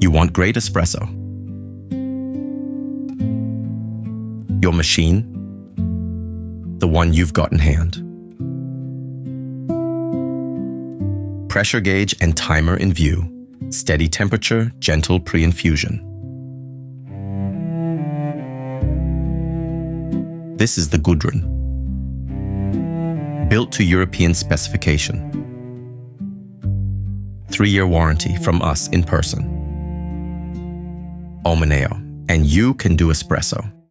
You want great espresso. Your machine, the one you've got in hand. Pressure gauge and timer in view. Steady temperature, gentle pre-infusion. This is the Gudrun. Built to European specification. 3-year warranty from us in person. Omaneo, and you can do espresso.